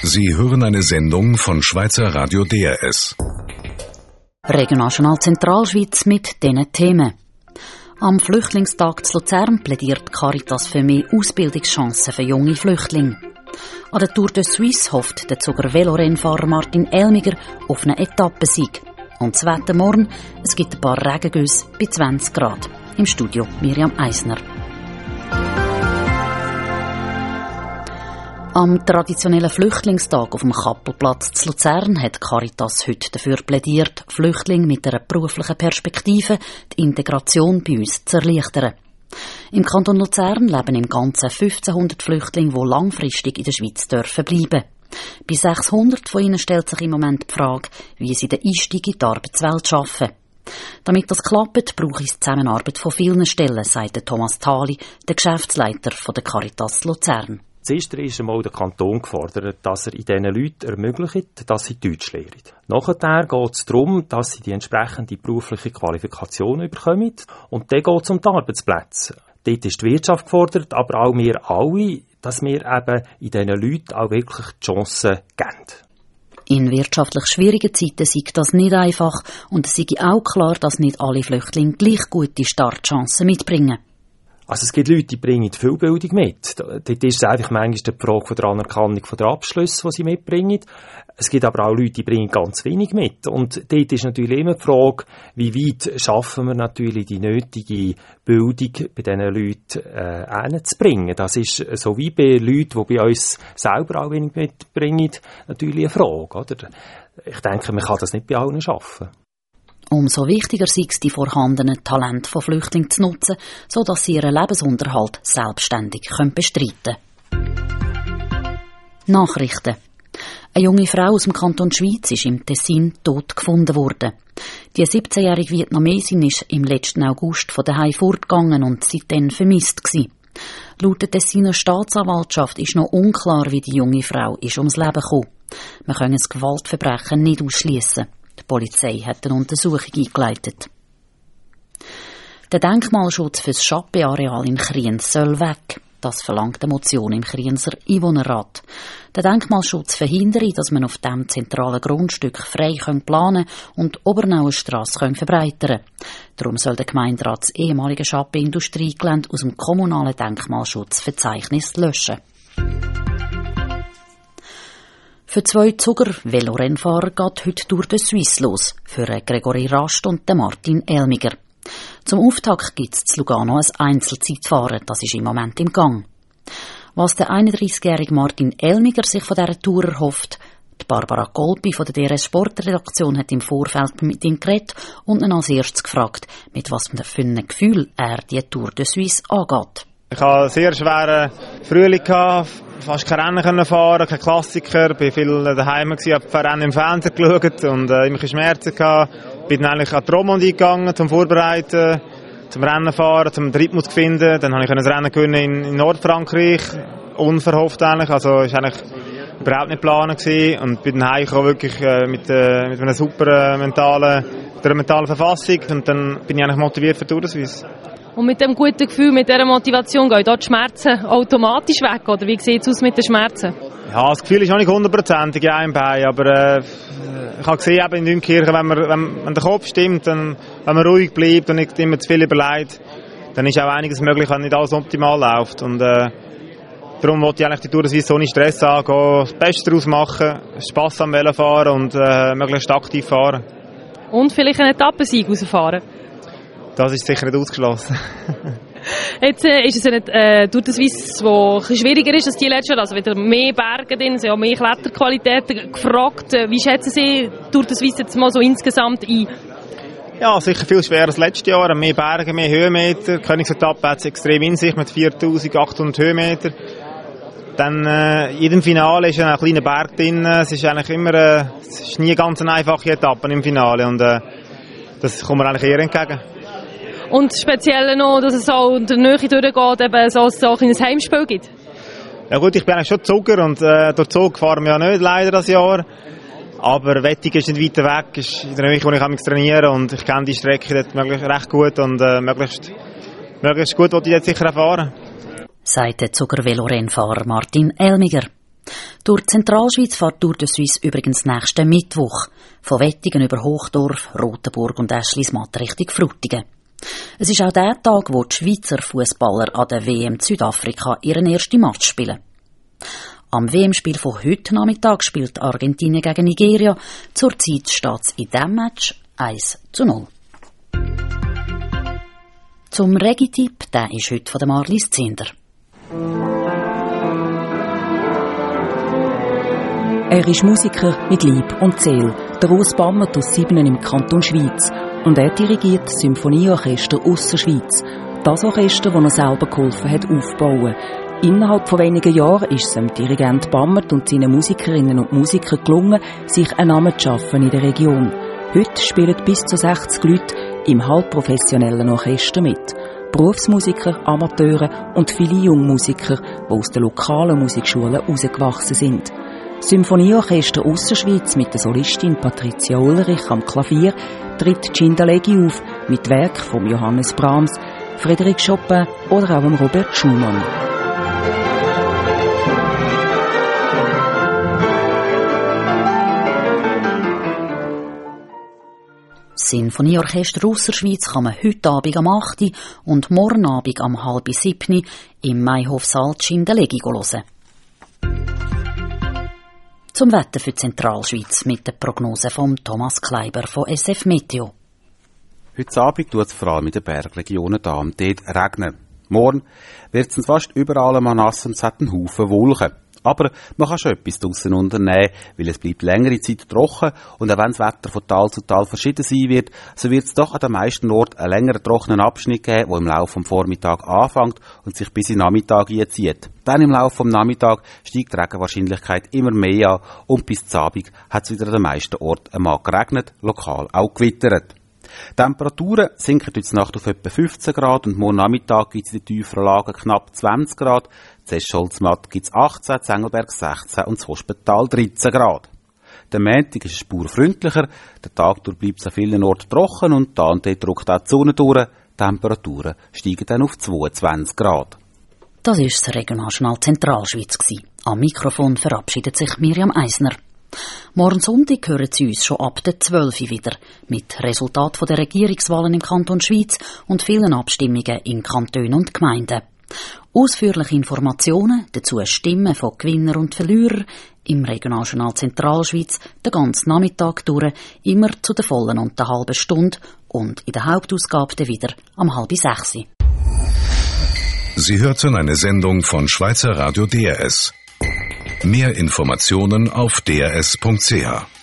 Sie hören eine Sendung von Schweizer Radio DRS. Regionaljournal Zentralschweiz mit diesen Themen. Am Flüchtlingstag zu Luzern plädiert Caritas für mehr Ausbildungschancen für junge Flüchtlinge. An der Tour de Suisse hofft der Zuger Velorennfahrer Martin Elmiger auf einen Etappensieg. Und das Wetter morgen, es gibt ein paar Regengüsse bei 20 Grad. Im Studio Miriam Eisner. Am traditionellen Flüchtlingstag auf dem Kappelplatz zu Luzern hat Caritas heute dafür plädiert, Flüchtlinge mit einer beruflichen Perspektive die Integration bei uns zu erleichtern. Im Kanton Luzern leben im Ganzen 1500 Flüchtlinge, die langfristig in der Schweiz dürfen bleiben. Bei 600 von ihnen stellt sich im Moment die Frage, wie sie den Einstieg in die Arbeitswelt schaffen. Damit das klappt, brauche es die Zusammenarbeit von vielen Stellen, sagt Thomas Thali, der Geschäftsleiter der Caritas Luzern. Zuerst ist einmal der Kanton gefordert, dass er diesen Leuten ermöglicht, dass sie Deutsch lernen. Nachher geht es darum, dass sie die entsprechende berufliche Qualifikation bekommen. Und dann geht es um die Arbeitsplätze. Dort ist die Wirtschaft gefordert, aber auch wir alle, dass wir eben in diesen Leuten auch wirklich die Chancen geben. In wirtschaftlich schwierigen Zeiten sei das nicht einfach und es sei auch klar, dass nicht alle Flüchtlinge gleich gute Startchancen mitbringen. Also es gibt Leute, die bringen viel Bildung mit. Dort ist es einfach manchmal die Frage der Anerkennung der Abschlüsse, die sie mitbringen. Es gibt aber auch Leute, die bringen ganz wenig mit. Und dort ist natürlich immer die Frage, wie weit schaffen wir natürlich die nötige Bildung bei diesen Leuten hinzubringen. Das ist so wie bei Leuten, die bei uns selber auch wenig mitbringen, natürlich eine Frage. Oder? Ich denke, man kann das nicht bei allen schaffen. Umso wichtiger sei es, die vorhandenen Talente von Flüchtlingen zu nutzen, sodass sie ihren Lebensunterhalt selbstständig bestreiten können. Nachrichten. Eine junge Frau aus dem Kanton Schwyz ist im Tessin tot gefunden worden. Die 17-jährige Vietnamesin ist im letzten August von daheim fortgegangen und seitdem vermisst gewesen. Laut der Tessiner Staatsanwaltschaft ist noch unklar, wie die junge Frau ist ums Leben gekommen. Man kann das Gewaltverbrechen nicht ausschliessen. Die Polizei hat eine Untersuchung eingeleitet. Der Denkmalschutz für das Chappé-Areal in Kriens soll weg. Das verlangt eine Motion im Krienser Einwohnerrat. Der Denkmalschutz verhindere, dass man auf diesem zentralen Grundstück frei planen und die Obernauenstrasse verbreitern kann. Darum soll der Gemeinderat das ehemalige Chappé-Industriegelände aus dem kommunalen Denkmalschutzverzeichnis löschen. Für 2 Zuger-Velorennfahrer geht heute Tour de Suisse los, für Gregory Rast und Martin Elmiger. Zum Auftakt gibt es zu Lugano ein Einzelzeitfahren, das ist im Moment im Gang. Was der 31-jährige Martin Elmiger sich von dieser Tour erhofft, die Barbara Golpi von der DRS Sportredaktion hat im Vorfeld mit ihm geredet und ihn als erstes gefragt, mit was für einem Gefühl er die Tour de Suisse angeht. Ich hatte einen sehr schweren Frühling, fast kein Rennen fahren, kein Klassiker. Ich war viel daheim, habe Rennen im Fernsehen geschaut und immer Schmerzen gehabt. Ich bin eigentlich an die Romandie gegangen, zum Vorbereiten, zum Rennen fahren, zum Rhythmus zu finden. Dann konnte ich ein Rennen gewinnen in Nordfrankreich, unverhofft eigentlich. Also es war eigentlich überhaupt nicht geplant und bin dann heimgekommen wirklich mit einer super mentalen Verfassung und dann bin ich eigentlich motiviert für Tour de Suisse. Und mit dem guten Gefühl, mit dieser Motivation gehen dort die Schmerzen automatisch weg, oder wie sieht es aus mit den Schmerzen? Ja, das Gefühl ist noch nicht 100% in einem Bein, aber ich habe gesehen, eben in Dünkirchen, wenn der Kopf stimmt, wenn man ruhig bleibt und nicht immer zu viel überlegt, dann ist auch einiges möglich, wenn nicht alles optimal läuft. Und darum wollte ich eigentlich die Tour de Suisse ohne Stress angehen, das Beste daraus machen, Spass am Velofahren und möglichst aktiv fahren. Und vielleicht einen Etappensieg rausfahren? Das ist sicher nicht ausgeschlossen. Jetzt ist es eine Tour de Suisse, die ein bisschen schwieriger ist als die letzte. Also wieder mehr Berge drin, sind auch mehr Kletterqualitäten gefragt. Wie schätzen Sie Tour de Suisse jetzt mal so insgesamt ein? Ja, sicher viel schwerer als letztes Jahr. Mehr Berge, mehr Höhenmeter. Die Königsetappe hat es extrem in sich mit 4'800 Höhenmeter. Dann in jedem Finale ist ein kleiner Berg drin. Es ist eigentlich immer, es ist nie ganz eine einfache Etappe im Finale und das kommt mir eigentlich eher entgegen. Und speziell noch, dass es so in der Nähe durchgeht, eben so ein kleines Heimspiel gibt? Ja gut, ich bin eigentlich schon Zuger und durch Zug fahren wir ja nicht, leider das Jahr. Aber Wettig ist nicht weiter weg, ist in der Nähe, wo ich trainiere und ich kenne die Strecke dort recht gut und möglichst gut wollte ich jetzt sicher erfahren. Sagt der Zuger-Velorennfahrer Martin Elmiger. Durch die Zentralschweiz fährt Tour de Suisse übrigens nächsten Mittwoch. Von Wettingen über Hochdorf, Rotenburg und Eschlismatt Richtung Frutigen. Es ist auch der Tag, wo die Schweizer Fußballer an der WM Südafrika ihren ersten Match spielen. Am WM-Spiel von heute Nachmittag spielt Argentinien gegen Nigeria. Zurzeit steht es in diesem Match 1:0. Zum Reggae-Tipp, der ist heute von der Marlies Zinder. Er ist Musiker mit Leib und Seele, der Urs Bammert aus Sibnen im Kanton Schwyz. Und er dirigiert das Symphonieorchester Ausserschweiz. Das Orchester, das er selber geholfen hat aufzubauen. Innerhalb von wenigen Jahren ist es dem Dirigent Bammert und seinen Musikerinnen und Musikern gelungen, sich einen Namen zu schaffen in der Region. Heute spielen bis zu 60 Leute im halbprofessionellen Orchester mit. Berufsmusiker, Amateure und viele Jungmusiker, die aus den lokalen Musikschulen herausgewachsen sind. Das Symphonieorchester Ausserschweiz mit der Solistin Patricia Ulrich am Klavier tritt Cindalegi auf mit Werken von Johannes Brahms, Frédéric Chopin oder auch Robert Schumann. Das Sinfonieorchester Ausserschweiz kann man heute Abend am 8. und morgen Abend am 6:30 im Maihofsaal Cindalegi hören. Zum Wetter für die Zentralschweiz mit der Prognose von Thomas Kleiber von SF Meteo. Heute Abend tut es vor allem in den Bergregionen da und dort regnen. Morgen wird es fast überall einmal nass und es hat einen Haufen Wolken. Aber man kann schon etwas draussen unternehmen, weil es bleibt längere Zeit trocken und auch wenn das Wetter von Tal zu Tal verschieden sein wird, so wird es doch an den meisten Orten einen längeren trockenen Abschnitt geben, der im Laufe des Vormittags anfängt und sich bis in den Nachmittag einzieht. Dann im Laufe des Nachmittags steigt die Regenwahrscheinlichkeit immer mehr an und bis zum Abend hat es wieder an den meisten Orten einmal geregnet, lokal auch gewittert. Die Temperaturen sinken heute Nacht auf etwa 15 Grad und morgen Nachmittag gibt es in den tieferen Lagen knapp 20 Grad. In Escholzmatt gibt es 18, in Engelberg 16 und in Hospital 13 Grad. Der Montag ist eine Spur freundlicher, der Tag durch bleibt es an vielen Orten trocken und da und dort drückt auch die Sonne durch. Die Temperaturen steigen dann auf 22 Grad. Das war das Regionaljournal Zentralschweiz. Am Mikrofon verabschiedet sich Miriam Eisner. Morgen Sonntag hören Sie uns schon ab der 12 Uhr wieder, mit Resultat der Regierungswahlen im Kanton Schwyz und vielen Abstimmungen in Kantonen und Gemeinden. Ausführliche Informationen, dazu Stimmen von Gewinner und Verlierer im Regionaljournal Zentralschweiz den ganzen Nachmittag durch, immer zu der vollen und der halben Stunde und in der Hauptausgabe dann wieder am 5:30. Sie hörten eine Sendung von Schweizer Radio DRS. Mehr Informationen auf drs.ch.